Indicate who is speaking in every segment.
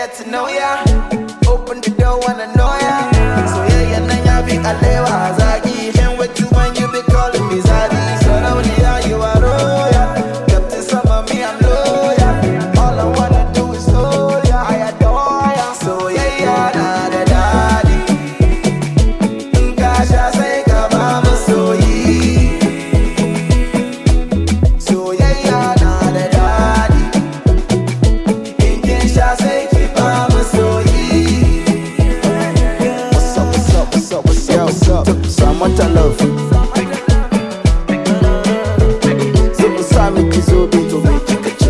Speaker 1: get to know ya. Open the door, wanna know ya. So yeah, nanya big alewa zagi. Can't wait to when you be calling me Zaddy. So now you are royal. Captain Summer, me I'm loyal. All I wanna do is loyal. I adore ya. So yeah, na the daddy. Kasha say kabama so ye. So yeah, na the daddy. Kasha say kabama so ye. What's up? So much I love. So Sami Kizobi to me Chikachu.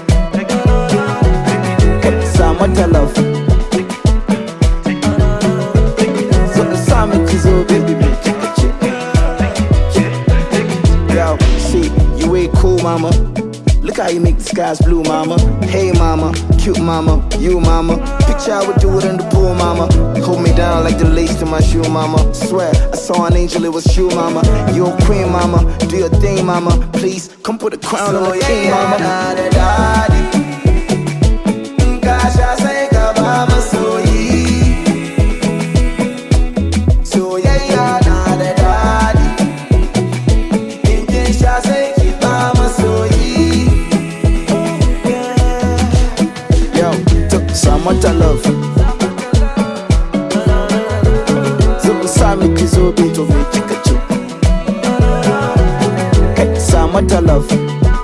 Speaker 1: So much I love. So Sami Kizobi baby Chikachu. Yo, see, you ain't cool, mama. Look how you make the skies blue, mama. Hey, mama, cute mama, you mama. Picture I would do it in the pool, mama. Hold me down like the lace to my shoe, mama. Swear, I saw an angel, it was you, mama. You're a queen, mama. Do your thing, mama. Please, come put a crown on the king, mama. Gosh, I say, kabama, so ye. So yeah, na the daddy. In case I say, kabama, so ye. Someone to love. So Sami Kizobi to me Chikachu. Someone to love.